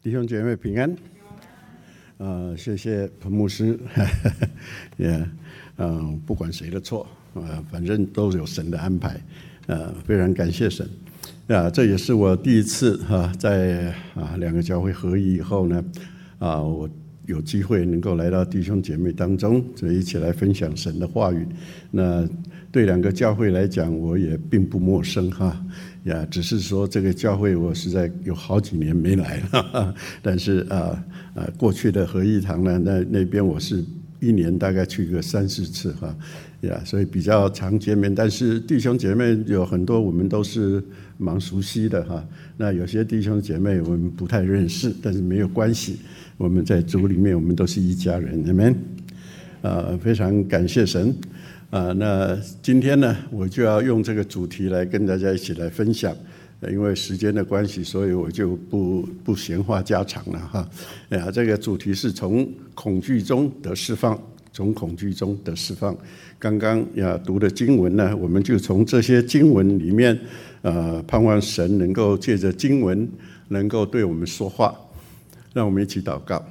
弟兄姐妹平安。谢谢彭牧师。也不管谁的错，反正都有神的安排。非常感谢神。这也是我第一次在两个教会合一以后呢，我有机会能够来到弟兄姐妹当中，一起来分享神的话语。那对两个教会来讲，我也并不陌生只是说这个教会我实在有好几年没来了。但是过去的合一堂呢，那边我是一年大概去个3-4次所以比较常见面。但是弟兄姐妹有很多我们都是蛮熟悉的那有些弟兄姐妹我们不太认识，但是没有关系，我们在主里面我们都是一家人。 Amen。 非常感谢神。那今天呢，我就要用这个主题来跟大家一起来分享。因为时间的关系，所以我就不闲话家常了这个主题是从恐惧中得释放，从恐惧中得释放。刚刚读的经文呢，我们就从这些经文里面盼望神能够借着经文能够对我们说话。让我们一起祷告。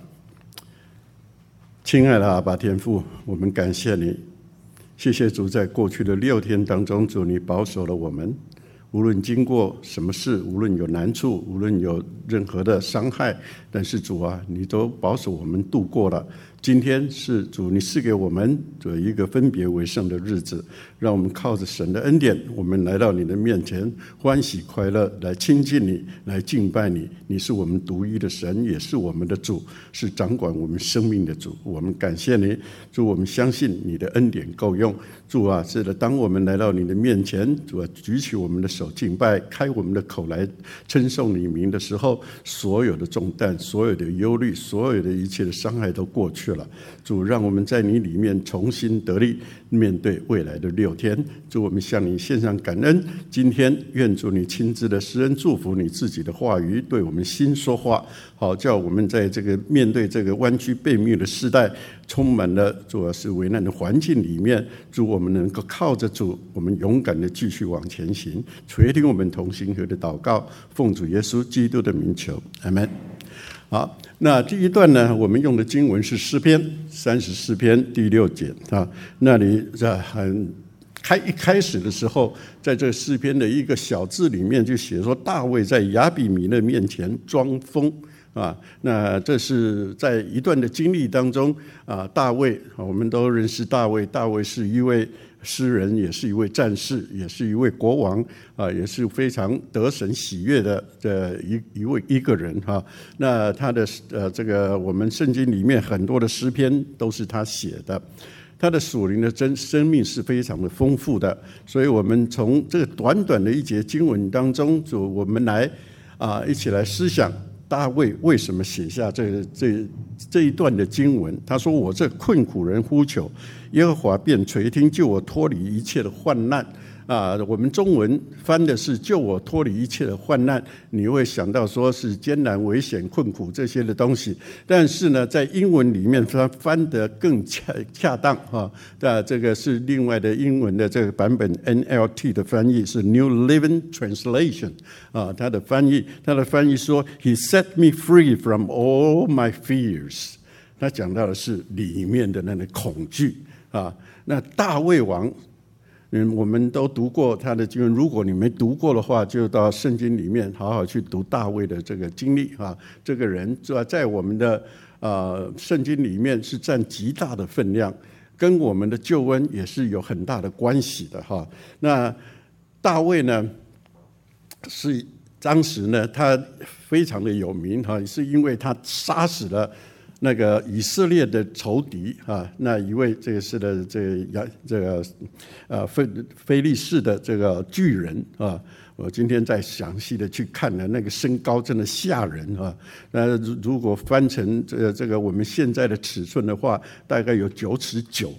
亲爱的阿爸天父，我们感谢你，谢谢主，在过去的6天当中，主你保守了我们，无论经过什么事，无论有难处，无论有任何的伤害，但是主你都保守我们度过了。今天是主你赐给我们一个分别为圣的日子，让我们靠着神的恩典，我们来到你的面前，欢喜快乐来亲近你，来敬拜你。你是我们独一的神，也是我们的主，是掌管我们生命的主。我们感谢你，主，我们相信你的恩典够用。主是的，当我们来到你的面前，主举起我们的手敬拜，开我们的口来称颂你名的时候，所有的重担，所有的忧虑，所有的一切的伤害都过去了。主，让我们在你里面重新得力，面对未来的6天。主，我们向你献上感恩。今天愿主你亲自的施恩祝福你自己的话语，对我们心说话，好叫我们在这个面对这个弯曲悖谬的时代，充满了主要是危难的环境里面，主我们能够靠着主，我们勇敢的继续往前行。垂听我们同心合的祷告，奉主耶稣基督的名求，阿们。好，那第一段呢，我们用的经文是诗篇34篇第6节那里一开始的时候，在这诗篇的一个小字里面就写说，大卫在亚比米勒面前装疯那这是在一段的经历当中大卫我们都认识大卫。大卫是一位诗人，也是一位战士，也是一位国王也是非常得神喜悦的一个人那他的这个我们圣经里面很多的诗篇都是他写的。他的属灵的生命是非常的丰富的，所以我们从这个短短的一节经文当中，我们来一起来思想大卫为什么写下这一段的经文。他说，我这困苦人呼求，耶和华便垂听，救我脱离一切的患难我们中文翻的是救我脱离一切的患难，你会想到说是艰难危险困苦这些的东西，但是呢在英文里面它翻得更恰当这个是另外的英文的这个版本 NLT 的翻译是 New Living Translation 它的翻译说 He set me free from all my fears。 他讲到的是里面的那个恐惧那大卫王我们都读过他的经文，如果你没读过的话，就到圣经里面好好去读大卫的这个经历这个人在我们的圣经里面是占极大的分量，跟我们的救恩也是有很大的关系的那大卫呢，是当时呢他非常的有名是因为他杀死了那个以色列的仇敌那一位这个是的这个非利士的这个巨人我今天再详细的去看了，那个身高真的吓人那如果翻成这个我们现在的尺寸的话，大概有9尺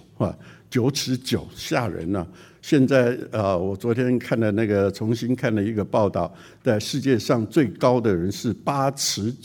9，9尺9，吓人现在我昨天看了重新看了一个报道，在世界上最高的人是8尺9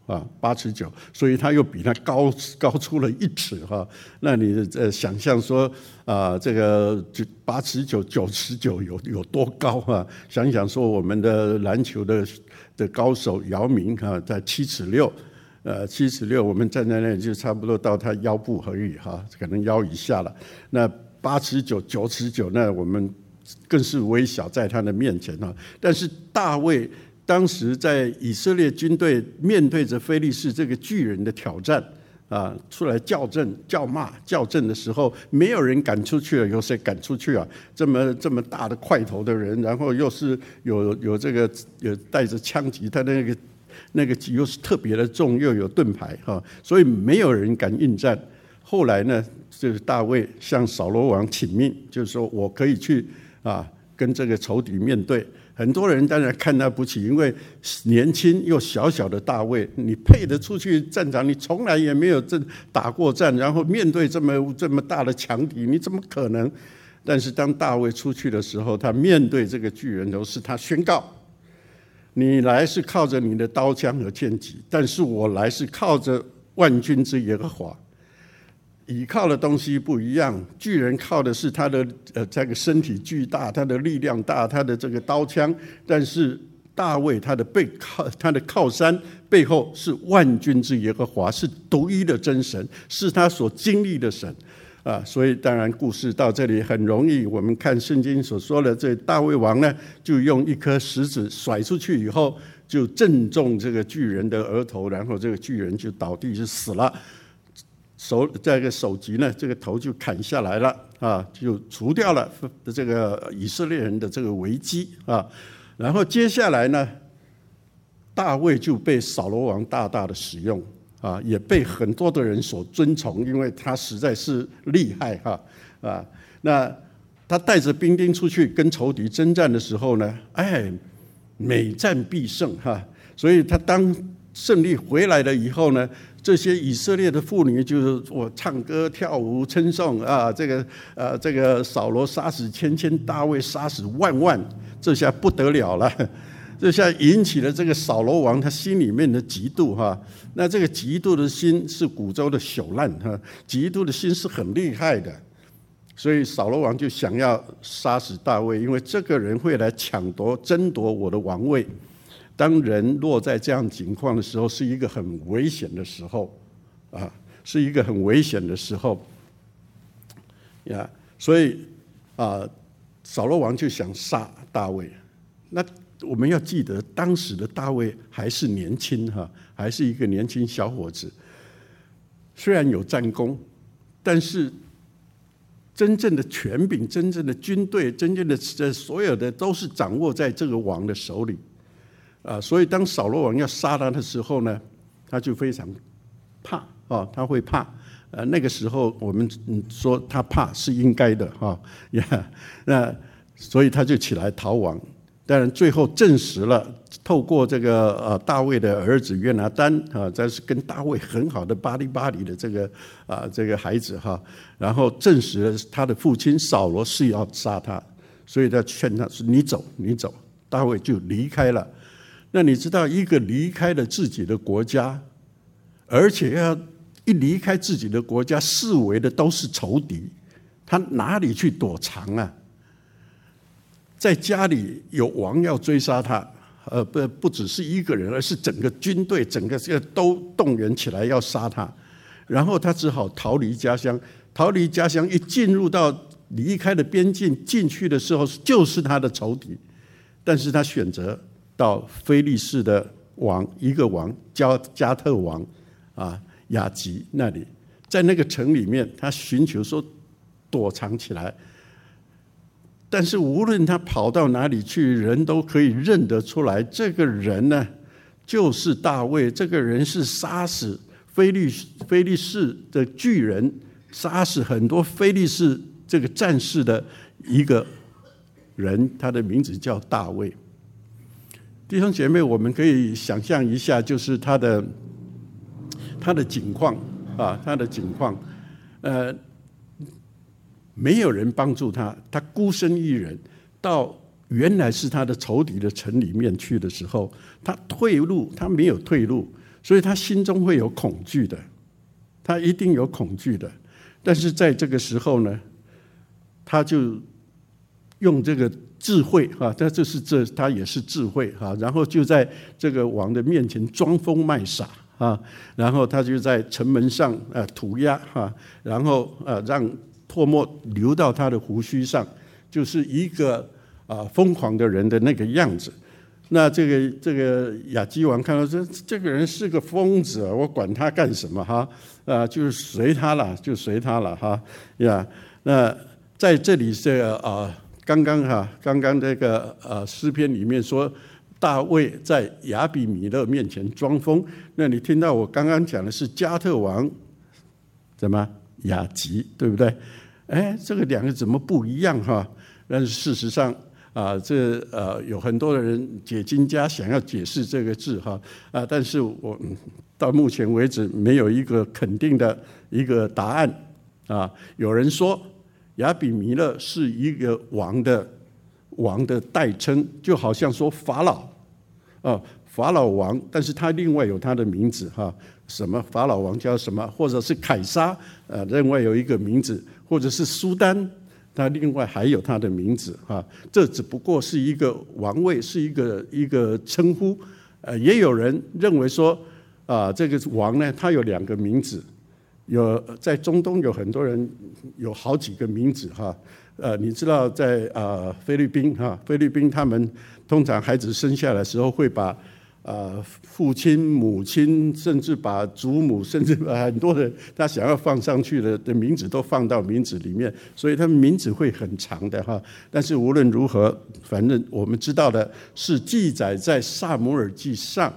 8尺9，所以他又比他高出了1尺那你想象说这个8尺9、9尺9有多高想想说我们的篮球的高手姚明在7尺6。7尺6，我们站在那里就差不多到他腰部而已可能腰以下了。那8尺9、9尺9，那我们更是微小在他的面前但是大卫当时在以色列军队面对着非利士这个巨人的挑战出来叫骂校正的时候，没有人敢出去了。有谁敢出去这么大的块头的人，然后又是有这个有带着枪击，他的那个又是特别的重，又有盾牌所以没有人敢应战。后来呢，就是大卫向扫罗王请命，就是说我可以去跟这个仇敌面对。很多人当然看他不起，因为年轻又小小的大卫，你配得出去战场？你从来也没有打过战，然后面对这么大的强敌，你怎么可能？但是当大卫出去的时候，他面对这个巨人，都是他宣告：你来是靠着你的刀枪和剑戟，但是我来是靠着万军之耶和华。倚靠的东西不一样，巨人靠的是他的这个身体巨大，他的力量大，他的这个刀枪，但是大卫他的靠山背后是万军之耶和华，是独一的真神，是他所经历的神所以当然故事到这里很容易，我们看圣经所说的，这大卫王呢，就用一颗石子甩出去以后，就正中这个巨人的额头，然后这个巨人就倒地就死了。这个首级呢，这个头就砍下来了就除掉了这个以色列人的这个危机然后接下来呢，大卫就被扫罗王大大的使用也被很多的人所尊崇，因为他实在是厉害那他带着兵丁出去跟仇敌征战的时候呢，每战必胜所以他当胜利回来了以后呢，这些以色列的妇女就是我唱歌跳舞称颂这个扫罗杀死千，大卫杀死万，这下不得了了，这下引起了这个扫罗王他心里面的嫉妒那这个嫉妒的心是古州的朽烂嫉妒的心是很厉害的，所以扫罗王就想要杀死大卫，因为这个人会来争夺我的王位。当人落在这样情况的时候，是一个很危险的时候是一个很危险的时候所以扫罗王就想杀大卫。那我们要记得，当时的大卫还是年轻还是一个年轻小伙子，虽然有战功，但是真正的权柄、真正的军队、真正的所有的都是掌握在这个王的手里所以当扫罗王要杀他的时候呢，他就非常怕他会怕那个时候我们说他怕是应该的那所以他就起来逃亡。当然最后证实了，透过这个大卫的儿子约拿单这是跟大卫很好的巴黎的这个孩子然后证实了他的父亲扫罗是要杀他，所以他劝他说你走，大卫就离开了。那你知道，一个离开了自己的国家，而且要一离开自己的国家，四围的都是仇敌，他哪里去躲藏在家里有王要追杀他，不只是一个人，而是整个军队，整个都动员起来要杀他，然后他只好逃离家乡。一进入到离开了边境进去的时候，就是他的仇敌，但是他选择到非利士的一个王加特王亚吉那里，在那个城里面，他寻求说躲藏起来。但是无论他跑到哪里去，人都可以认得出来，这个人呢就是大卫。这个人是杀死非利士的巨人，杀死很多非利士这个战士的一个人，他的名字叫大卫。弟兄姐妹，我们可以想象一下，就是他的境况他的境况没有人帮助他，他孤身一人到原来是他的仇敌的城里面去的时候，他没有退路， 所以他心中会有恐惧的，他一定有恐惧的。但是在这个时候呢，他就用这个智慧他也是智慧然后就在这个王的面前装疯卖傻然后他就在城门上涂鸦然后让唾沫流到他的胡须上，就是一个疯狂的人的那个样子。那这个亚基王看到这个人是个疯子我管他干什么就是随他了，就随他了那在这里刚刚这个诗篇里面说大卫在亚比米勒面前装疯，那你听到我刚刚讲的是加特王怎么雅吉，对不对？这个两个怎么不一样但是事实上有很多的人解经家想要解释这个字但是我到目前为止没有一个肯定的一个答案有人说亚比米勒是一个王的代称，就好像说法老王，但是他另外有他的名字什么法老王叫什么，或者是凯撒另外有一个名字，或者是苏丹他另外还有他的名字这只不过是一个王位，是一个称呼也有人认为说这个王呢他有2个名字，在中东有很多人有好几个名字你知道在菲律宾他们通常孩子生下来的时候会把父亲母亲甚至把祖母甚至把很多的他想要放上去的名字都放到名字里面，所以他们名字会很长的但是无论如何，反正我们知道的是记载在撒母耳记上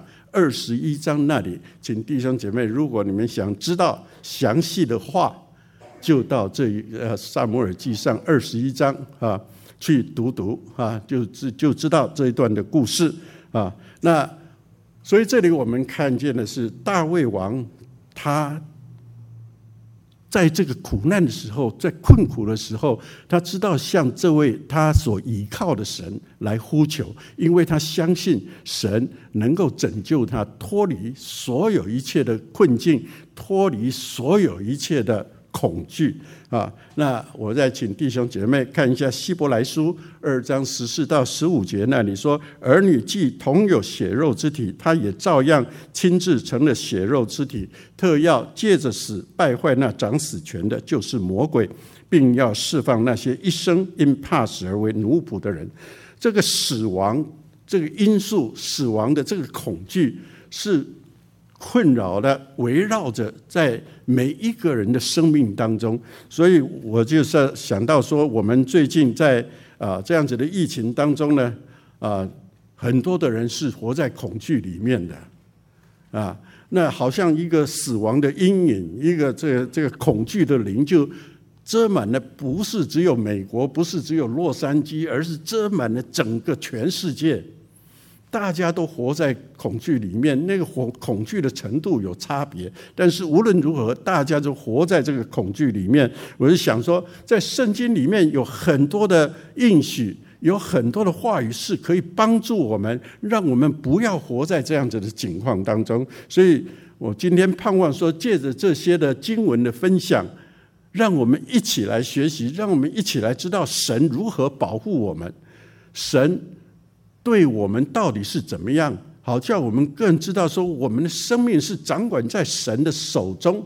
21章那里，请弟兄姐妹，如果你们想知道详细的话，就到撒母耳记上21章去读就知道这一段的故事那所以这里我们看见的是大卫王，他在这个苦难的时候，在困苦的时候，他知道向这位他所依靠的神来呼求，因为他相信神能够拯救他，脱离所有一切的困境，脱离所有一切的恐惧那我再请弟兄姐妹看一下希伯来书2章14到15节那里说，儿女既同有血肉之体，他也照样亲自成了血肉之体，特要借着死败坏那掌死权的，就是魔鬼，并要释放那些一生因怕死而为奴仆的人。这个死亡这个因素，死亡的这个恐惧是困扰的围绕着在每一个人的生命当中，所以我就是想到说，我们最近在这样子的疫情当中呢很多的人是活在恐惧里面的那好像一个死亡的阴影，一个这个恐惧的灵就遮满了，不是只有美国，不是只有洛杉矶，而是遮满了整个全世界。大家都活在恐惧里面，那个恐惧的程度有差别，但是无论如何，大家就活在这个恐惧里面。我就想说，在圣经里面有很多的应许，有很多的话语是可以帮助我们，让我们不要活在这样子的境况当中。所以我今天盼望说，借着这些的经文的分享，让我们一起来学习，让我们一起来知道神如何保护我们，神对我们到底是怎么样，好叫我们更知道说，我们的生命是掌管在神的手中。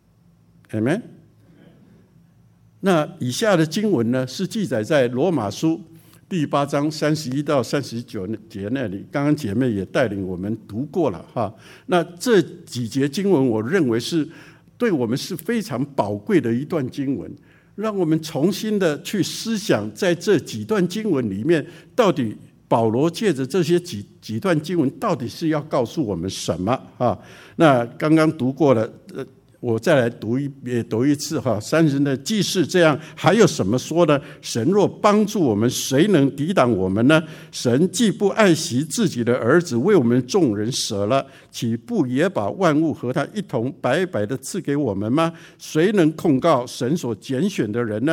Amen。 那以下的经文呢，是记载在罗马书第8章31到39节那里，刚刚姐妹也带领我们读过了那这几节经文我认为是对我们是非常宝贵的一段经文，让我们重新的去思想，在这几段经文里面，到底保罗借着这些几段经文到底是要告诉我们什么那刚刚读过了我再来读一次三人的既是这样，还有什么说呢？神若帮助我们，谁能抵挡我们呢？神既不爱惜自己的儿子，为我们众人舍了，岂不也把万物和他一同白白的赐给我们吗？谁能控告神所拣选的人呢？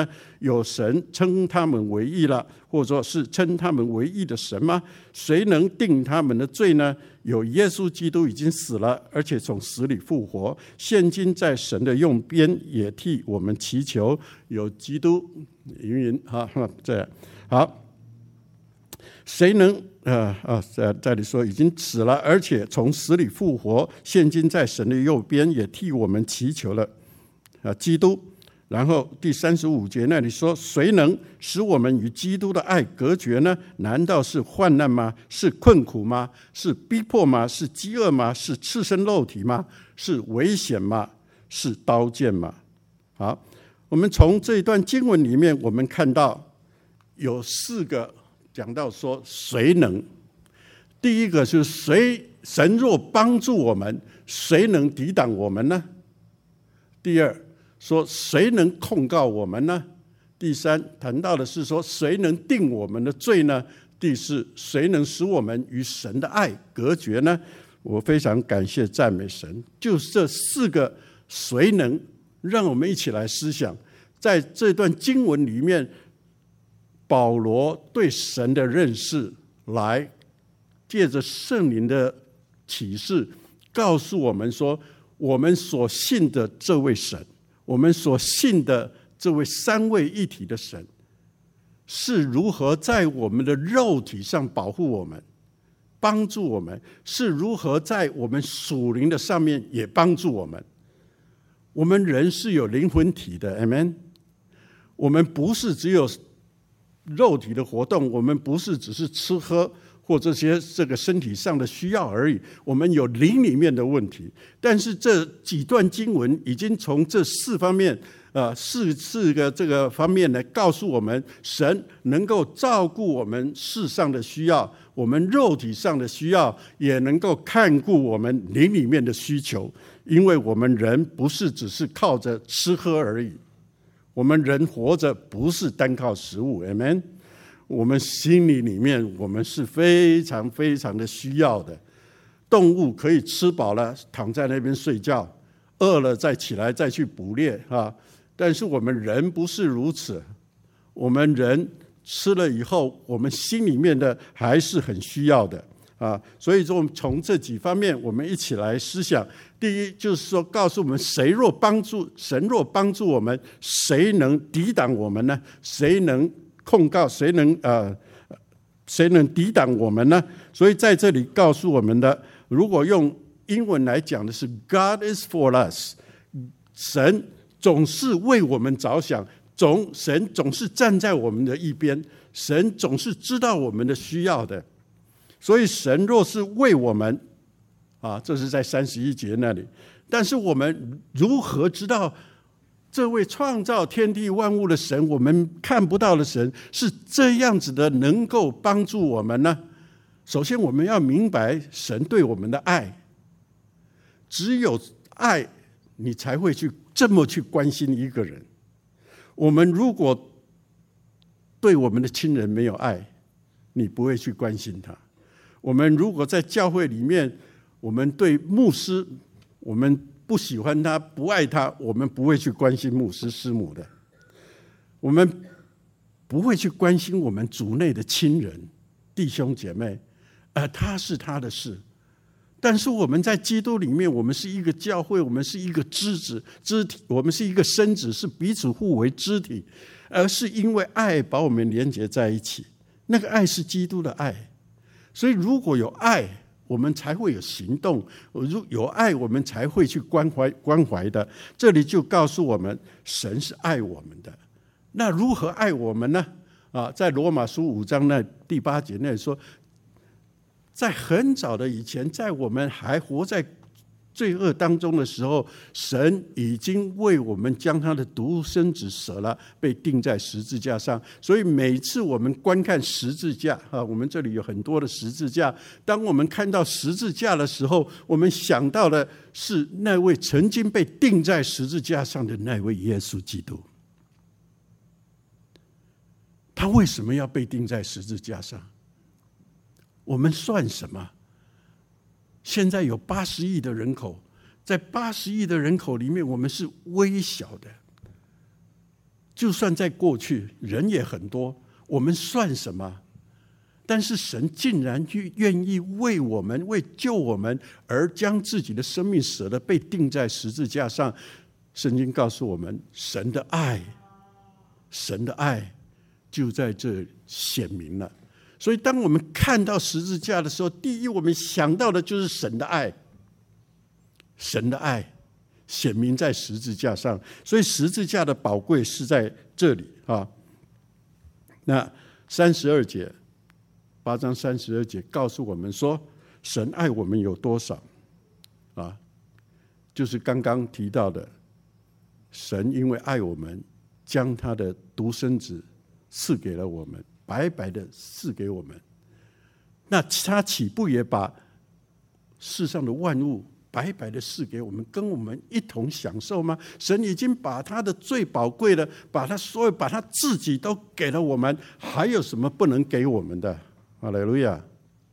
有神称他们为义了，或者说是称他们为义的神吗？谁能定他们的罪呢？有耶稣基督已经死了，而且从死里复活，现今在神的右边，也替我们祈求。有基督云这样好，谁能在这里说已经死了，而且从死里复活，现今在神的右边，也替我们祈求了基督。然后第35节那里说，谁能使我们与基督的爱隔绝呢？难道是患难吗？是困苦吗？是逼迫吗？是饥饿吗？是赤身肉体吗？是危险吗？是刀剑吗？好，我们从这一段经文里面，我们看到有4个讲到说谁能。第一个是神若帮助我们，谁能抵挡我们呢？第二说谁能控告我们呢？第三谈到的是说谁能定我们的罪呢？第四谁能使我们与神的爱隔绝呢？我非常感谢赞美神，就是这4个谁能，让我们一起来思想，在这段经文里面，保罗对神的认识，来借着圣灵的启示告诉我们说，我们所信的这位神，我们所信的这位三位一体的神，是如何在我们的肉体上保护我们，帮助我们，是如何在我们属灵的上面也帮助我们。我们人是有灵魂体的 Amen。 我们不是只有肉体的活动，我们不是只是吃喝或这些这个身体上的需要而已，我们有灵里面的问题。但是这几段经文已经从这4方面四个这个方面来告诉我们，神能够照顾我们世上的需要，我们肉体上的需要，也能够看顾我们灵里面的需求。因为我们人不是只是靠着吃喝而已，我们人活着不是单靠食物 Amen。 我们心里面我们是非常非常的需要的。动物可以吃饱了躺在那边睡觉，饿了再起来再去捕猎但是我们人不是如此，我们人吃了以后，我们心里面的还是很需要的所以说我们从这几方面我们一起来思想。第一就是说，告诉我们神若帮助我们，谁能抵挡我们呢？谁能控告？谁能抵挡我们呢？所以在这里告诉我们的，如果用英文来讲的是 God is for us， 神总是为我们着想，神总是站在我们的一边，神总是知道我们的需要的。所以神若是为我们这是在31节那里。但是我们如何知道这位创造天地万物的神，我们看不到的神，是这样子的能够帮助我们呢？首先我们要明白神对我们的爱，只有爱你才会这么去关心一个人。我们如果对我们的亲人没有爱，你不会去关心他。我们如果在教会里面，我们对牧师，我们不喜欢他，不爱他，我们不会去关心牧师师母的。我们不会去关心我们族内的亲人弟兄姐妹，他是他的事。但是我们在基督里面，我们是一个教会，我们是一个肢体，我们是一个身子，是彼此互为肢体，而是因为爱把我们连结在一起。那个爱是基督的爱。所以如果有爱，我们才会有行动，有爱我们才会去关怀的。这里就告诉我们，神是爱我们的。那如何爱我们呢？在罗马书5章那第8节那里说，在很早的以前，在我们还活在罪恶当中的时候，神已经为我们将他的独生子舍了，被钉在十字架上。所以每次我们观看十字架我们这里有很多的十字架，当我们看到十字架的时候，我们想到的是那位曾经被钉在十字架上的那位耶稣基督。他为什么要被钉在十字架上？我们算什么？现在有80亿的人口，在80亿的人口里面，我们是微小的。 就算在过去人也很多，我们算什么？但是神竟然愿意为我们、为救我们而将自己的生命舍了，被钉在十字架上。圣经告诉我们，神的爱就在这里显明了。所以当我们看到十字架的时候，第一我们想到的就是神的爱，神的爱显明在十字架上。所以十字架的宝贵是在这里啊。那32节，8章32节告诉我们说，神爱我们有多少啊？就是刚刚提到的，神因为爱我们，将他的独生子赐给了我们，白白的赐给我们。那他岂不也把世上的万物白白的赐给我们，跟我们一同享受吗？神已经把他的最宝贵的，把他自己都给了我们，还有什么不能给我们的？哈利路亚！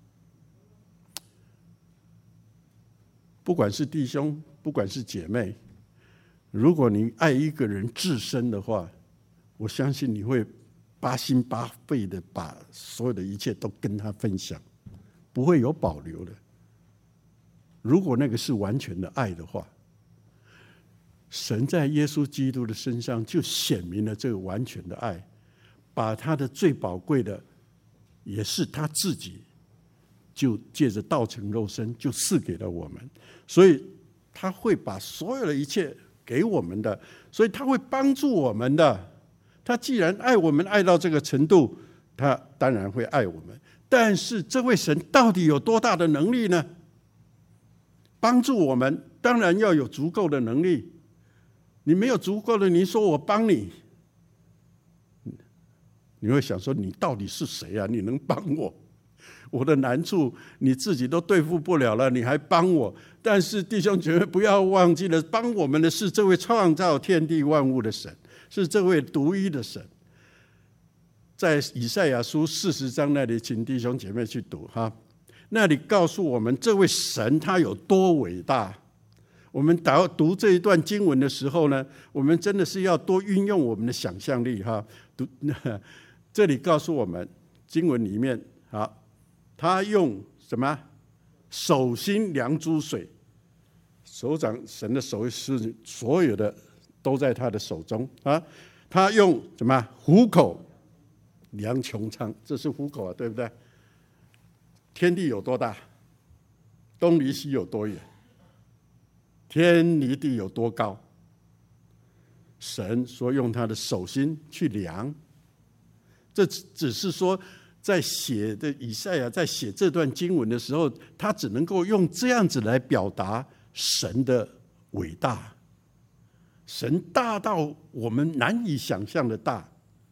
不管是弟兄，不管是姐妹，如果你爱一个人至深的话，我相信你会8心8肺的把所有的一切都跟他分享，不会有保留的。如果那个是完全的爱的话，神在耶稣基督的身上就显明了这个完全的爱，把他的最宝贵的，也是他自己，就借着道成肉身就赐给了我们。所以他会把所有的一切给我们的，所以他会帮助我们的。他既然爱我们爱到这个程度，他当然会爱我们。但是这位神到底有多大的能力呢？帮助我们当然要有足够的能力。你没有足够的，你说我帮你，你会想说你到底是谁啊？你能帮我？我的难处你自己都对付不了了，你还帮我？但是弟兄姐妹不要忘记了，帮我们的是这位创造天地万物的神，是这位独一的神。在以赛亚书40章那里，请弟兄姐妹去读哈，那里告诉我们这位神他有多伟大。我们读这一段经文的时候呢，我们真的是要多运用我们的想象力哈。这里告诉我们经文里面，好，他用什么手心量诸水，手掌神的手是所有的都在他的手中啊。他用什么虎口量穹苍，这是虎口啊，对不对？天地有多大？东离西有多远？天离地有多高？神说用他的手心去量，这只是说在写的以赛亚在写这段经文的时候，他只能够用这样子来表达神的伟大。神大到我们难以想象的大。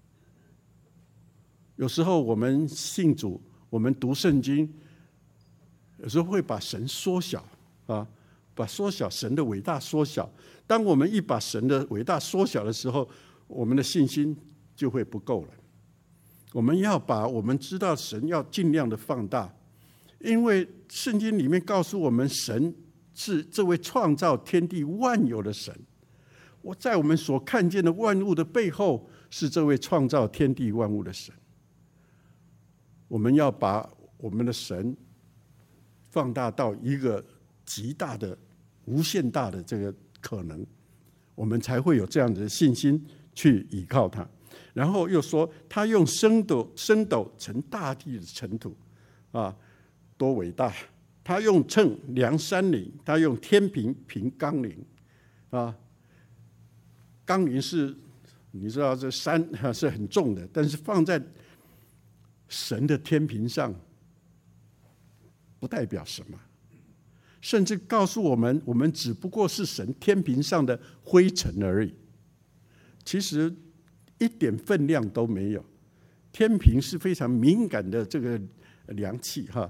有时候我们信主，我们读圣经，有时候会把神缩小啊，把缩小神的伟大缩小。当我们一把神的伟大缩小的时候，我们的信心就会不够了。我们要把我们知道神要尽量的放大，因为圣经里面告诉我们，神是这位创造天地万有的神。我在我们所看见的万物的背后，是这位创造天地万物的神。我们要把我们的神放大到一个极大的、无限大的这个可能，我们才会有这样的信心去倚靠他。然后又说，他用升斗成大地的尘土，啊，多伟大！他用秤量山岭，他用天平平冈陵，啊，冈陵是你知道这山是很重的，但是放在神的天平上，不代表什么，甚至告诉我们，我们只不过是神天平上的灰尘而已。其实一点分量都没有。天平是非常敏感的这个量器哈，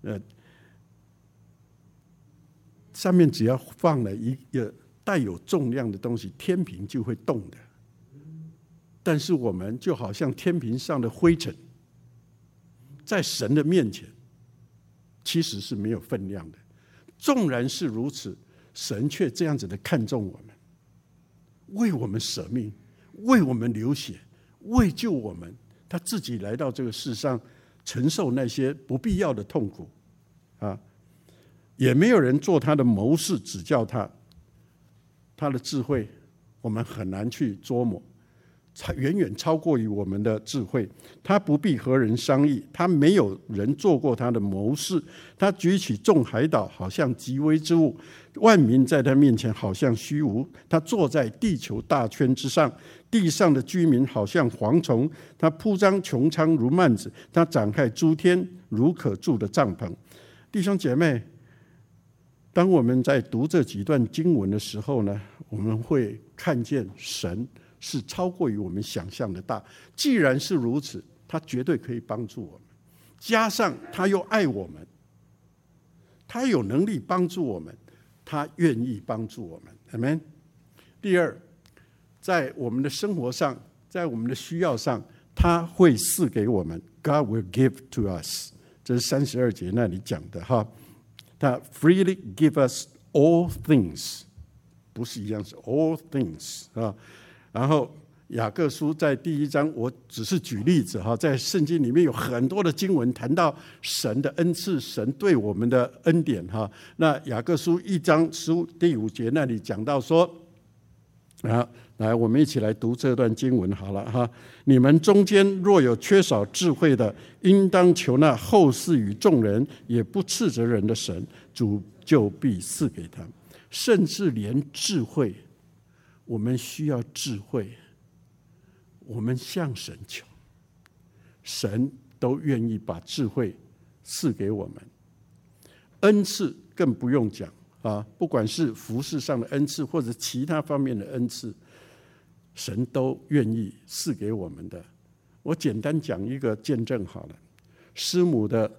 上面只要放了一个带有重量的东西，天平就会动的。但是我们就好像天平上的灰尘，在神的面前其实是没有分量的。纵然是如此，神却这样子的看重我们，为我们舍命， 为我们流血，为救我们，他自己来到这个世上，承受那些不必要的痛苦啊！也没有人做他的谋士指教他，他的智慧我们很难去捉摸，远远超过于我们的智慧。他不必和人商议，他没有人做过他的谋士。他举起众海岛，好像极微之物，万民在他面前好像虚无。他坐在地球大圈之上，地上的居民好像蝗虫。他铺张穹苍如幔子，他展开诸天如可住的帐篷。弟兄姐妹，当我们在读这几段经文的时候呢，我们会看见神是超过于我们想象的大。既然是如此，他绝对可以帮助我们，加上他又爱我们，他有能力帮助我们，他愿意帮助我们。 Amen。 第二，在我们的生活上，在我们的需要上，他会赐给我们。 God will give to us， 这是32节那里讲的哈。他 freely give us all things， 不是一样，是 all things 啊。然后雅各书在第1章，我只是举例子哈，在圣经里面有很多的经文谈到神的恩赐，神对我们的恩典哈。那雅各书1章第5节那里讲到说，来，我们一起来读这段经文好了哈。你们中间若有缺少智慧的，应当求那厚赐与众人，也不斥责人的神，主就必赐给他。甚至连智慧，我们需要智慧，我们向神求，神都愿意把智慧赐给我们。恩赐更不用讲啊，不管是服事上的恩赐，或者其他方面的恩赐，神都愿意赐给我们的。我简单讲一个见证好了。师母的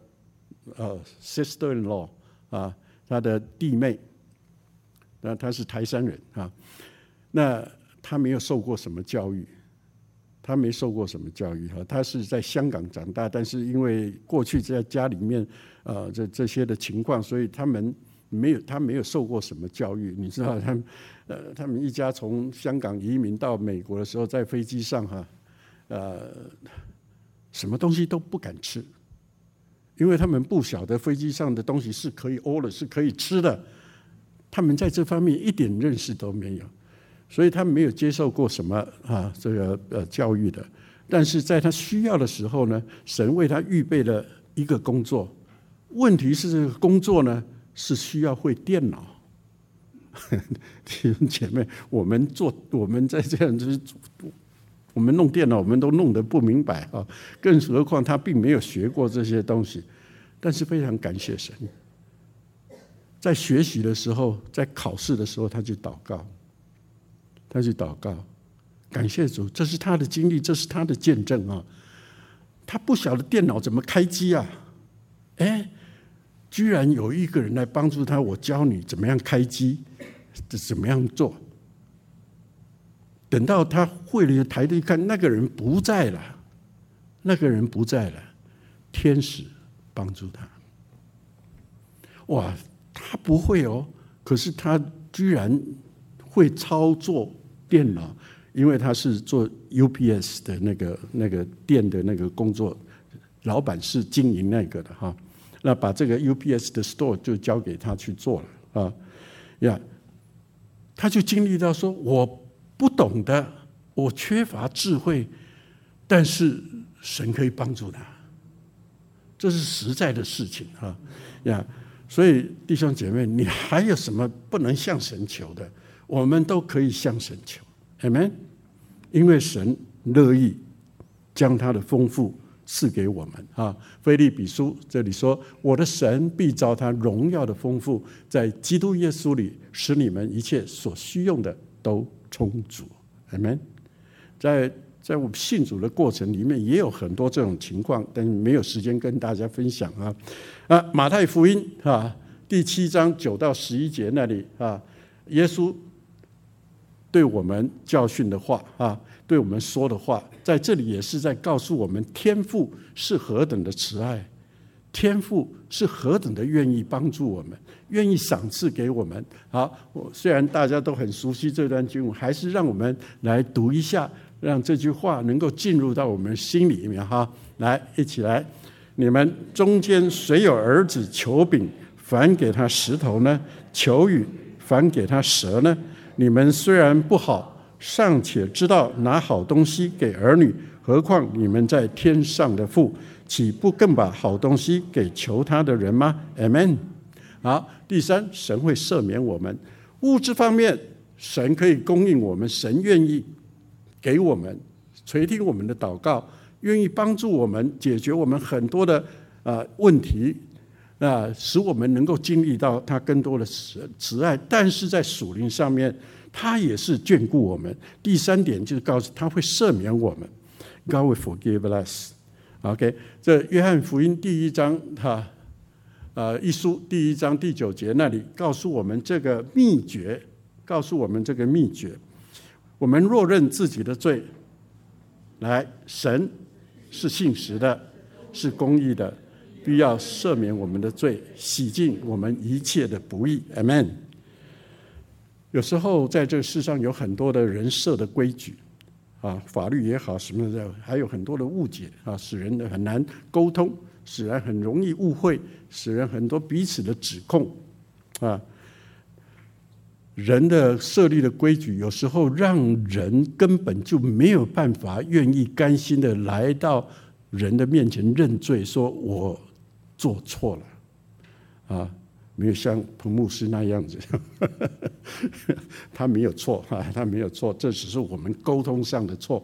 sister-in-law 啊，她的弟妹，那她是台山人啊，那她没有受过什么教育，她没受过什么教育哈，她是在香港长大，但是因为过去在家里面这些的情况，所以她没有受过什么教育。你知道他们一家从香港移民到美国的时候，在飞机上什么东西都不敢吃，因为他们不晓得飞机上的东西是可以order，是可以吃的。他们在这方面一点认识都没有，所以他们没有接受过什么这个教育的。但是在他需要的时候呢，神为他预备了一个工作。问题是这个工作呢，是需要会电脑。弟兄姐妹，我们在这样就是我们弄电脑，我们都弄得不明白啊，更何况他并没有学过这些东西。但是非常感谢神，在学习的时候，在考试的时候，他去祷告，感谢主，这是他的经历，这是他的见证啊。他不晓得电脑怎么开机啊，居然有一个人来帮助他，我教你怎么样开机，怎么样做。等到他会了，抬头一看，那个人不在了，天使帮助他。哇，他不会哦，可是他居然会操作电脑，因为他是做 UPS 的那个店的那个工作，老板是经营那个的哈。那把这个 UPS 的 store 就交给他去做了他就经历到说，我不懂的，我缺乏智慧，但是神可以帮助他，这是实在的事情所以弟兄姐妹，你还有什么不能向神求的？我们都可以向神求 Amen， 因为神乐意将他的丰富赐给我们腓立比书这里说，我的神必照他荣耀的丰富，在基督耶稣里使你们一切所需用的都充足。 Amen。 在我们信主的过程里面也有很多这种情况，但没有时间跟大家分享马太福音第7章9到11节那里耶稣对我们教训的话对我们说的话，在这里也是在告诉我们，天父是何等的慈爱，天父是何等的愿意帮助我们，愿意赏赐给我们。好，虽然大家都很熟悉这段经文，还是让我们来读一下， 让这句话能够进入到我们心里面哈。来，一起来，你们中间谁有儿子求饼，反给他石头呢？求鱼，反给他蛇呢？你们虽然不好，尚且知道拿好东西给儿女，何况你们在天上的父，岂不更把好东西给求他的人吗？ Amen。 好，第三，神会赦免我们。物质方面，神可以供应我们，神愿意给我们，垂听我们的祷告，愿意帮助我们解决我们很多的问题，使我们能够经历到他更多的慈爱。但是在属灵上面，他也是眷顾我们。第三点就是告诉他会赦免我们 ，God will forgive us。OK， 这约翰福音第1章一书第1章第9节那里告诉我们这个秘诀，我们若认自己的罪，来，神是信实的，是公义的，必要赦免我们的罪，洗净我们一切的不义。 Amen。 有时候在这个世上有很多的人设的规矩法律也好什么的，还有很多的误解使人很难沟通，使人很容易误会，使人很多彼此的指控人的设立的规矩有时候让人根本就没有办法愿意甘心的来到人的面前认罪，说我做错了没有像彭牧师那样子他没有错他没有错，这只是我们沟通上的错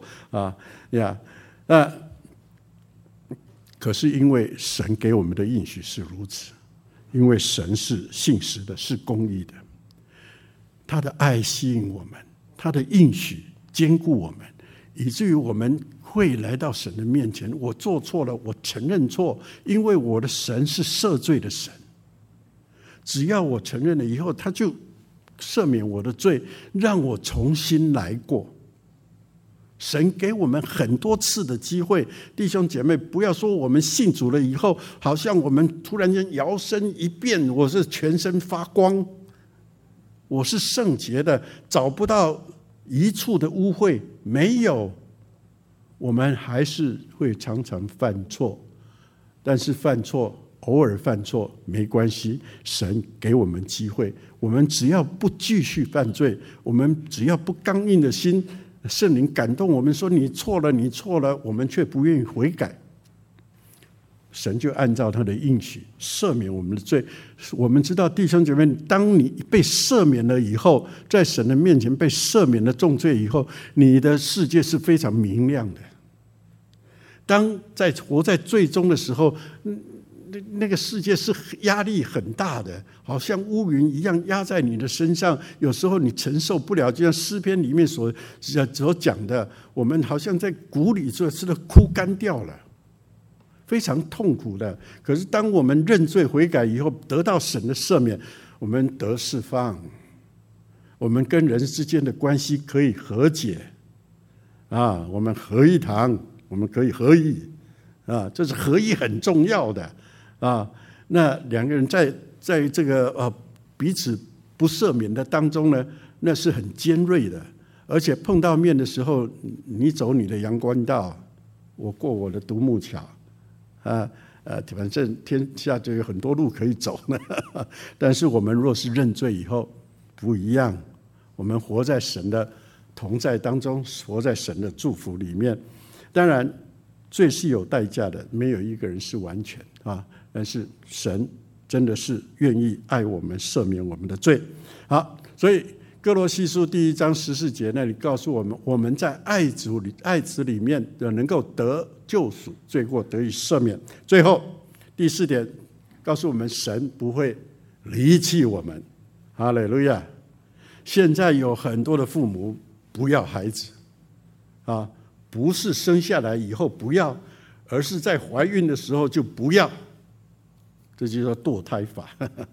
可是因为神给我们的应许是如此，因为神是信实的，是公义的，他的爱吸引我们，他的应许坚固我们，以至于我们会来到神的面前。我做错了，我承认错，因为我的神是赦罪的神。只要我承认了以后，他就赦免我的罪，让我重新来过。神给我们很多次的机会，弟兄姐妹，不要说我们信主了以后，好像我们突然间摇身一变，我是全身发光，我是圣洁的，找不到一处的污秽，没有。我们还是会常常犯错，但是犯错，偶尔犯错没关系，神给我们机会，我们只要不继续犯罪，我们只要不刚硬的心，圣灵感动我们说你错了，你错了，我们却不愿意悔改，神就按照他的应许赦免我们的罪。我们知道弟兄姐妹，当你被赦免了以后，在神的面前被赦免了重罪以后，你的世界是非常明亮的。当在活在罪中的时候，那个世界是压力很大的，好像乌云一样压在你的身上，有时候你承受不了，就像诗篇里面所讲的，我们好像在谷里似的枯干掉了，非常痛苦的。可是当我们认罪悔改以后，得到神的赦免，我们得释放，我们跟人之间的关系可以和解我们合一堂，我们可以合一这是合一很重要的那两个人在这个彼此不赦免的当中呢，那是很尖锐的，而且碰到面的时候，你走你的阳关道，我过我的独木桥反正天下就有很多路可以走但是我们若是认罪以后不一样，我们活在神的同在当中，活在神的祝福里面。当然罪是有代价的，没有一个人是完全但是神真的是愿意爱我们，赦免我们的罪。好，所以哥罗西书第1章14节那里告诉我们，我们在爱子里面能够得救赎，罪过得以赦免。最后第4点告诉我们，神不会离弃我们。哈利路亚！现在有很多的父母不要孩子不是生下来以后不要，而是在怀孕的时候就不要，这就叫堕胎法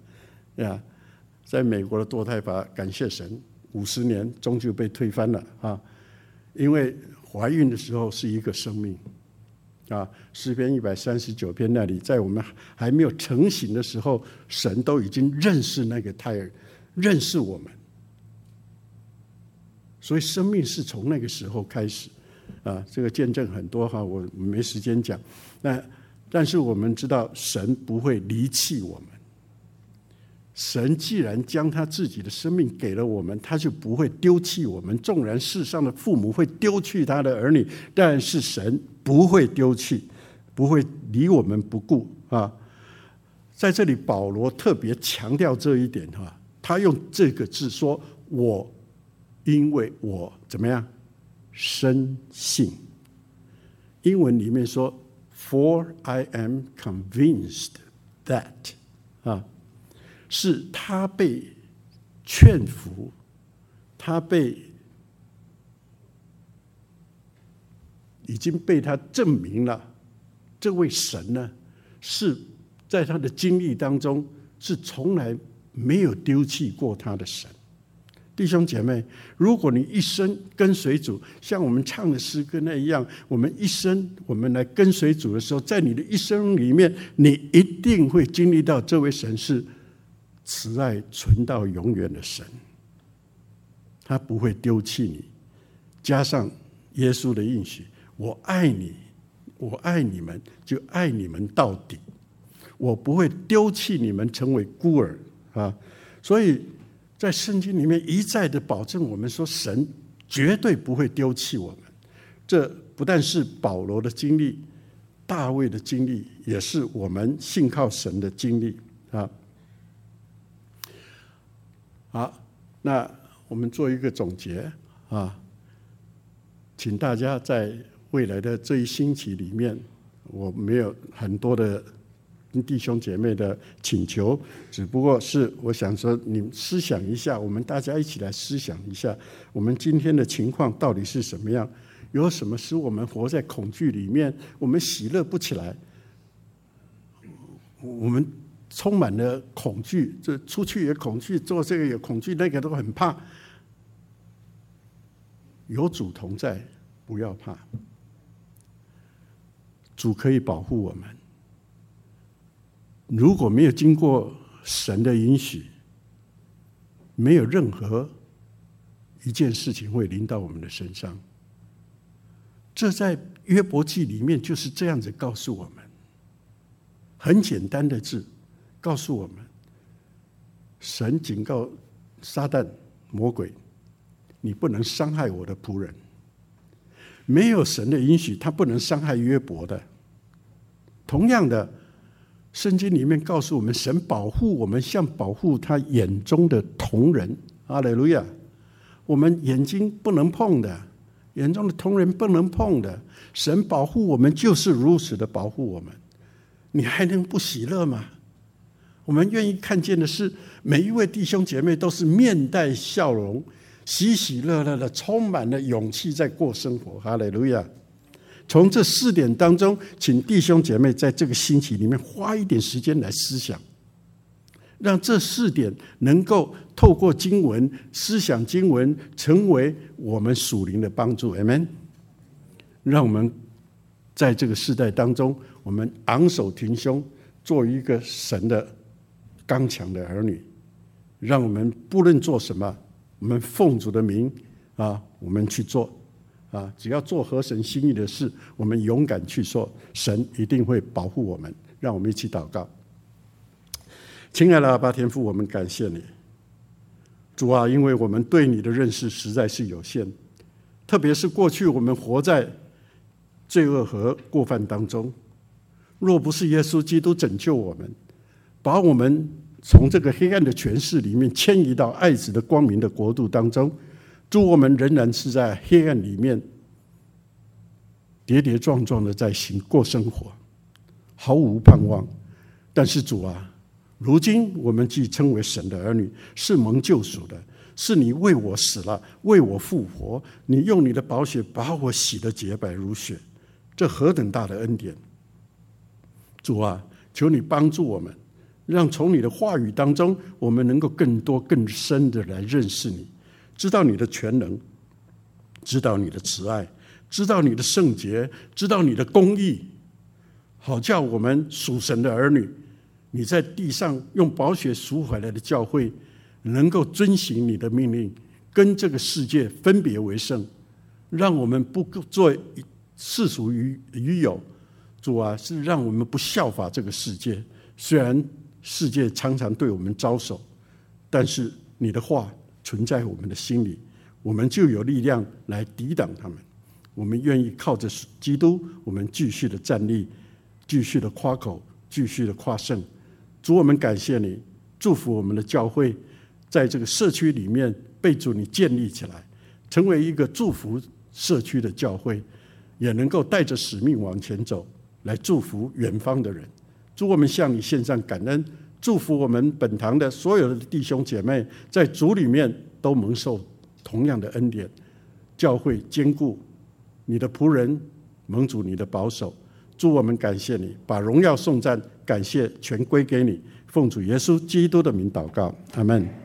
在美国的堕胎法，感谢神50年终究被推翻了因为怀孕的时候是一个生命诗篇139篇那里，在我们还没有成型的时候，神都已经认识那个胎儿，认识我们，所以生命是从那个时候开始这个见证很多我没时间讲。但是我们知道神不会离弃我们，神既然将他自己的生命给了我们，他就不会丢弃我们。纵然世上的父母会丢弃他的儿女，但是神不会丢弃，不会离我们不顾在这里保罗特别强调这一点他用这个字说，我因为我怎么样深信。英文里面说 For I am convinced that 是他被劝服，他已经被他证明了，这位神呢是在他的经历当中是从来没有丢弃过他的神。弟兄姐妹，如果你一生跟随主，像我们唱的诗歌那样，我们一生我们来跟随主的时候，在你的一生里面，你一定会经历到这位神是慈爱存到永远的神，他不会丢弃你。加上耶稣的应许，我爱你，我爱你们，就爱你们到底，我不会丢弃你们成为孤儿所以在圣经里面一再的保证我们说，神绝对不会丢弃我们。这不但是保罗的经历，大卫的经历，也是我们信靠神的经历好，那我们做一个总结请大家在未来的这一星期里面，我没有很多的弟兄姐妹的请求，只不过是我想说，你思想一下，我们大家一起来思想一下，我们今天的情况到底是什么样？有什么使我们活在恐惧里面，我们喜乐不起来，我们充满了恐惧，这出去也恐惧，做这个也恐惧，那个都很怕。有主同在，不要怕，主可以保护我们。如果没有经过神的允许，没有任何一件事情会临到我们的身上。这在约伯记里面就是这样子告诉我们，很简单的字告诉我们，神警告撒旦魔鬼，你不能伤害我的仆人。没有神的允许，他不能伤害约伯的。同样的，圣经里面告诉我们，神保护我们像保护他眼中的瞳人。哈利路亚！我们眼睛不能碰的，眼中的瞳人不能碰的，神保护我们就是如此的保护我们。你还能不喜乐吗？我们愿意看见的是，每一位弟兄姐妹都是面带笑容，喜喜乐乐的，充满了勇气在过生活。哈利路亚！从这4点当中，请弟兄姐妹在这个星期里面花一点时间来思想，让这4点能够透过经文思想经文，成为我们属灵的帮助。 Amen。 让我们在这个世代当中，我们昂首挺胸，做一个神的刚强的儿女。让我们不论做什么，我们奉主的名我们去做只要做合神心意的事，我们勇敢去做，神一定会保护我们。让我们一起祷告。亲爱的阿爸天父，我们感谢你，主啊，因为我们对你的认识实在是有限，特别是过去我们活在罪恶和过犯当中，若不是耶稣基督拯救我们，把我们从这个黑暗的权势里面迁移到爱子的光明的国度当中，主，我们仍然是在黑暗里面跌跌撞撞的在过生活，毫无盼望。但是主啊，如今我们既称为神的儿女，是蒙救赎的，是你为我死了，为我复活，你用你的宝血把我洗得洁白如雪，这何等大的恩典！主啊，求你帮助我们，让从你的话语当中，我们能够更多更深的来认识你，知道你的全能，知道你的慈爱，知道你的圣洁，知道你的公义，好叫我们属神的儿女，你在地上用宝血赎回来的教会，能够遵行你的命令，跟这个世界分别为圣， 让我们不做世俗于有。主啊，是让我们不效法这个世界。虽然世界常常对我们招手，但是你的话存在我们的心里，我们就有力量来抵挡他们。我们愿意靠着基督，我们继续的站立，继续的夸口，继续的夸胜。主，我们感谢你，祝福我们的教会在这个社区里面被主你建立起来，成为一个祝福社区的教会，也能够带着使命往前走，来祝福远方的人。主，我们向你献上感恩，祝福我们本堂的所有的弟兄姐妹，在主里面都蒙受同样的恩典，教会坚固，你的仆人蒙主你的保守。主，我们感谢你，把荣耀颂赞感谢全归给你，奉主耶稣基督的名祷告，阿们。